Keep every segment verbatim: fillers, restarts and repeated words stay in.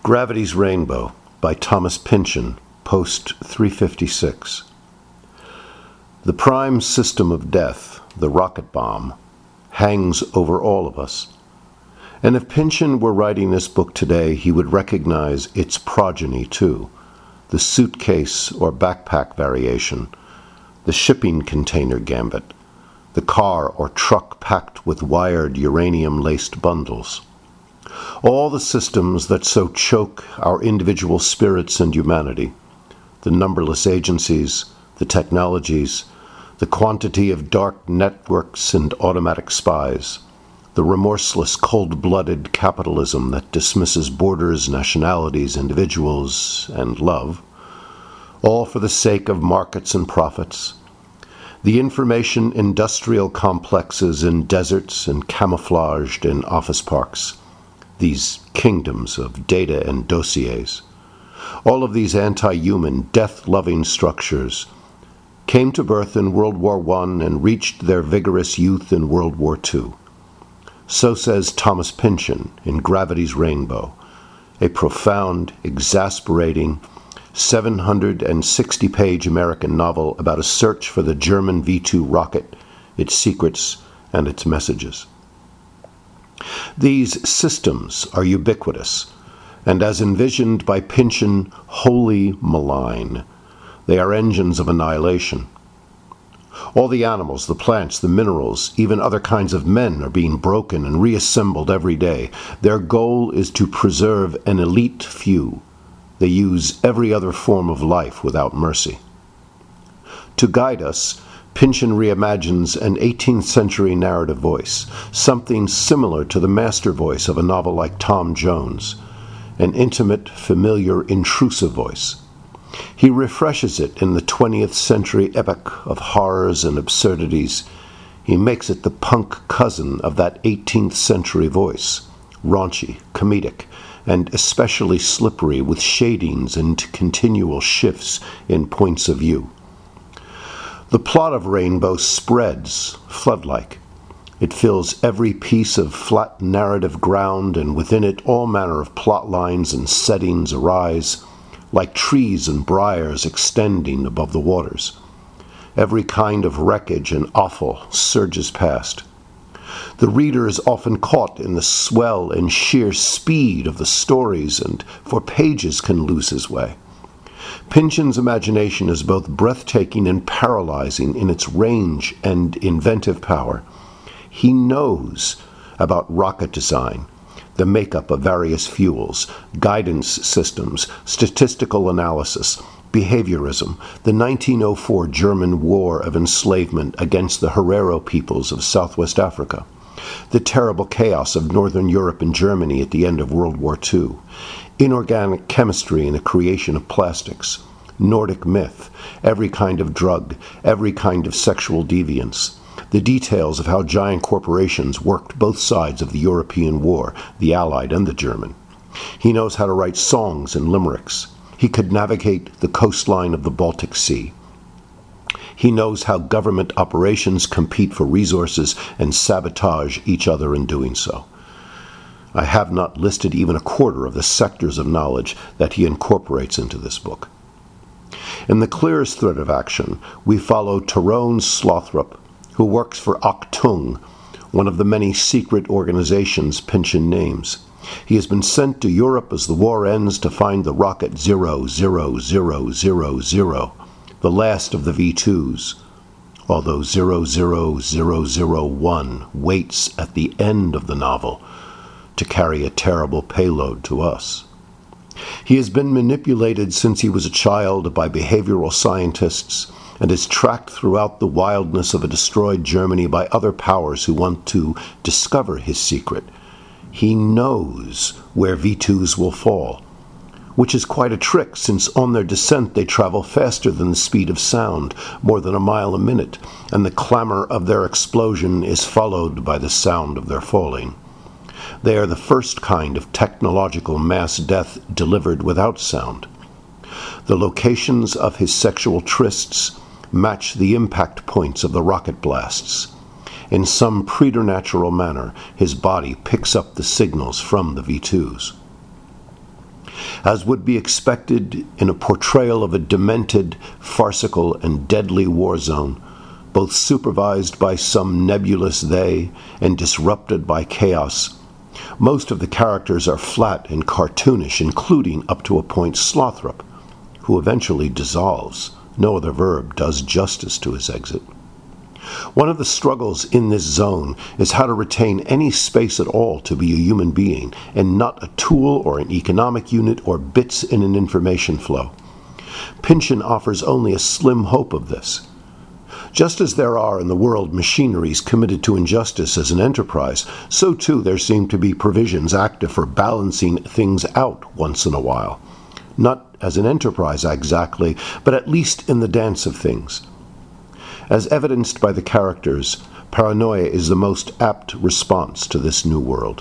Gravity's Rainbow by Thomas Pynchon, post three fifty-six. The prime system of death, the rocket bomb, hangs over all of us. And if Pynchon were writing this book today, he would recognize its progeny too, the suitcase or backpack variation, the shipping container gambit, the car or truck packed with wired uranium-laced bundles. All the systems that so choke our individual spirits and humanity, the numberless agencies, the technologies, the quantity of dark networks and automatic spies, the remorseless cold-blooded capitalism that dismisses borders, nationalities, individuals, and love, all for the sake of markets and profits, the information industrial complexes in deserts and camouflaged in office parks, these kingdoms of data and dossiers, all of these anti-human, death-loving structures came to birth in World War One and reached their vigorous youth in World War Two. So says Thomas Pynchon in Gravity's Rainbow, a profound, exasperating, seven hundred sixty page American novel about a search for the German V two rocket, its secrets, and its messages. These systems are ubiquitous, and as envisioned by Pynchon, wholly malign. They are engines of annihilation. All the animals, the plants, the minerals, even other kinds of men are being broken and reassembled every day. Their goal is to preserve an elite few. They use every other form of life without mercy. To guide us, Pynchon reimagines an eighteenth century narrative voice, something similar to the master voice of a novel like Tom Jones, an intimate, familiar, intrusive voice. He refreshes it in the twentieth century epic of horrors and absurdities. He makes it the punk cousin of that eighteenth century voice, raunchy, comedic, and especially slippery with shadings and continual shifts in points of view. The plot of Rainbow spreads, flood-like. It fills every piece of flat narrative ground, and within it all manner of plot lines and settings arise, like trees and briars extending above the waters. Every kind of wreckage and offal surges past. The reader is often caught in the swell and sheer speed of the stories, and for pages can lose his way. Pynchon's imagination is both breathtaking and paralyzing in its range and inventive power. He knows about rocket design, the makeup of various fuels, guidance systems, statistical analysis, behaviorism, the nineteen oh four German war of enslavement against the Herero peoples of Southwest Africa, the terrible chaos of Northern Europe and Germany at the end of World War Two, inorganic chemistry and the creation of plastics, Nordic myth, every kind of drug, every kind of sexual deviance, the details of how giant corporations worked both sides of the European war, the Allied and the German. He knows how to write songs and limericks. He could navigate the coastline of the Baltic Sea. He knows how government operations compete for resources and sabotage each other in doing so. I have not listed even a quarter of the sectors of knowledge that he incorporates into this book. In the clearest thread of action, we follow Tyrone Slothrop, who works for Achtung, one of the many secret organizations Pynchon names. He has been sent to Europe as the war ends to find the rocket zero zero zero zero zero, the last of the V twos, although zero zero zero zero one waits at the end of the novel to carry a terrible payload to us. He has been manipulated since he was a child by behavioral scientists and is tracked throughout the wildness of a destroyed Germany by other powers who want to discover his secret. He knows where V twos will fall, which is quite a trick since on their descent they travel faster than the speed of sound, more than a mile a minute, and the clamor of their explosion is followed by the sound of their falling. They are the first kind of technological mass death delivered without sound. The locations of his sexual trysts match the impact points of the rocket blasts. In some preternatural manner, his body picks up the signals from the V twos. As would be expected in a portrayal of a demented, farcical, and deadly war zone, both supervised by some nebulous they and disrupted by chaos, most of the characters are flat and cartoonish, including, up to a point, Slothrop, who eventually dissolves. No other verb does justice to his exit. One of the struggles in this zone is how to retain any space at all to be a human being, and not a tool or an economic unit or bits in an information flow. Pynchon offers only a slim hope of this. Just as there are in the world machineries committed to injustice as an enterprise, so too there seem to be provisions active for balancing things out once in a while. Not as an enterprise exactly, but at least in the dance of things. As evidenced by the characters, paranoia is the most apt response to this new world.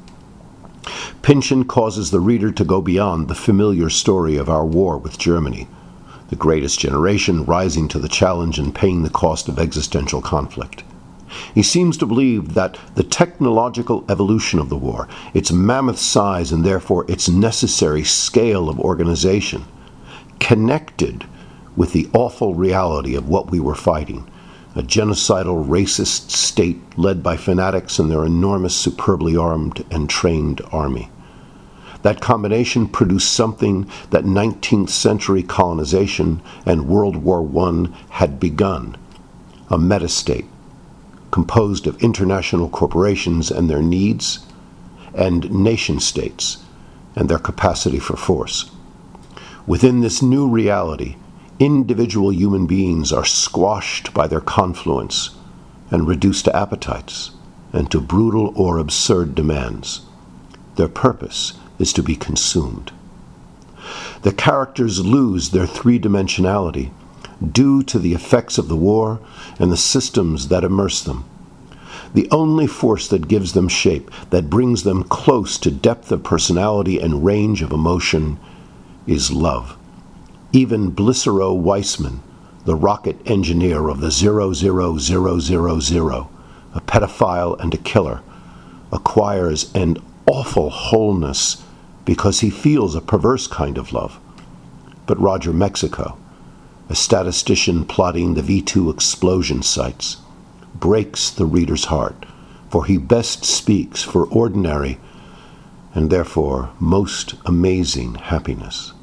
Pynchon causes the reader to go beyond the familiar story of our war with Germany, the greatest generation rising to the challenge and paying the cost of existential conflict. He seems to believe that the technological evolution of the war, its mammoth size and therefore its necessary scale of organization, connected with the awful reality of what we were fighting, a genocidal racist state led by fanatics and their enormous, superbly armed and trained army. That combination produced something that nineteenth century colonization and World War One had begun, a metastate composed of international corporations and their needs, and nation-states and their capacity for force. Within this new reality, individual human beings are squashed by their confluence and reduced to appetites and to brutal or absurd demands. Their purpose is to be consumed. The characters lose their three-dimensionality due to the effects of the war and the systems that immerse them. The only force that gives them shape, that brings them close to depth of personality and range of emotion, is love. Even Blicero Weissman, the rocket engineer of the zero zero zero zero zero, a pedophile and a killer, acquires an awful wholeness because he feels a perverse kind of love. But Roger Mexico, a statistician plotting the V two explosion sites, breaks the reader's heart, for he best speaks for ordinary and therefore most amazing happiness.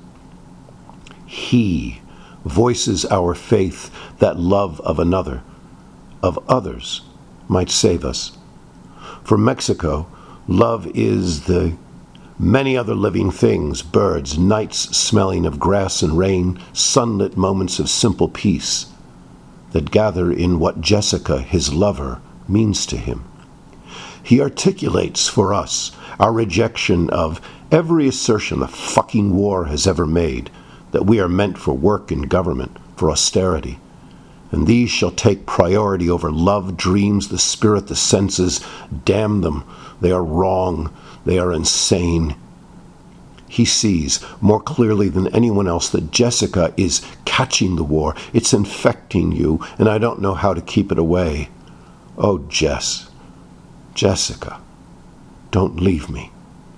He voices our faith that love of another, of others, might save us. For Mexico, love is the many other living things, birds, nights smelling of grass and rain, sunlit moments of simple peace, that gather in what Jessica, his lover, means to him. He articulates for us our rejection of every assertion the fucking war has ever made, that we are meant for work and government, for austerity. And these shall take priority over love, dreams, the spirit, the senses. Damn them, they are wrong, they are insane. He sees more clearly than anyone else that Jessica is catching the war. It's infecting you, and I don't know how to keep it away. Oh, Jess, Jessica, don't leave me.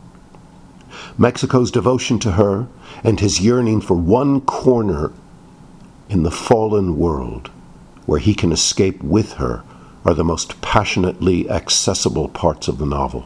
Mexico's devotion to her and his yearning for one corner in the fallen world where he can escape with her are the most passionately accessible parts of the novel.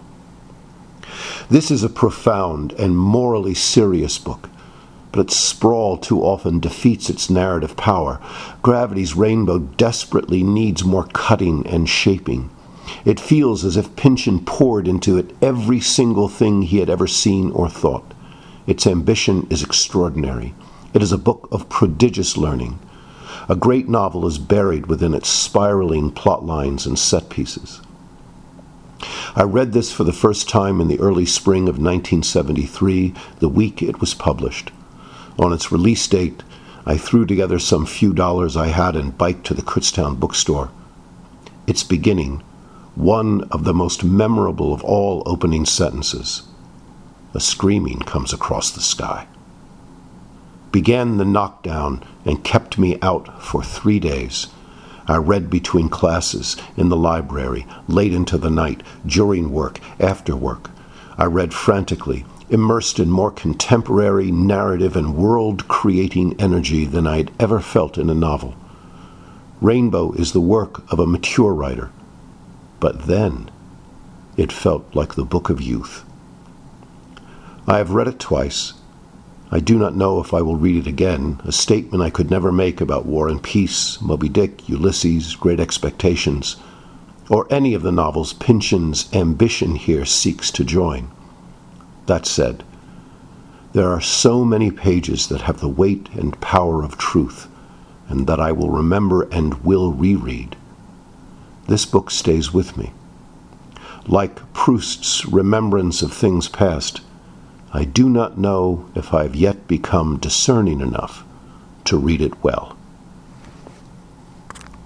This is a profound and morally serious book, but its sprawl too often defeats its narrative power. Gravity's Rainbow desperately needs more cutting and shaping. It feels as if Pynchon poured into it every single thing he had ever seen or thought. Its ambition is extraordinary. It is a book of prodigious learning. A great novel is buried within its spiraling plot lines and set pieces. I read this for the first time in the early spring of nineteen seventy-three, the week it was published. On its release date, I threw together some few dollars I had and biked to the Kutztown bookstore. Its beginning, one of the most memorable of all opening sentences. A screaming comes across the sky. Began the knockdown and kept me out for three days. I read between classes, in the library, late into the night, during work, after work. I read frantically, immersed in more contemporary narrative and world-creating energy than I'd ever felt in a novel. Rainbow is the work of a mature writer, but then it felt like the book of youth. I have read it twice. I do not know if I will read it again, a statement I could never make about War and Peace, Moby Dick, Ulysses, Great Expectations, or any of the novels Pynchon's ambition here seeks to join. That said, there are so many pages that have the weight and power of truth, and that I will remember and will reread. This book stays with me. Like Proust's Remembrance of Things Past, I do not know if I have yet become discerning enough to read it well.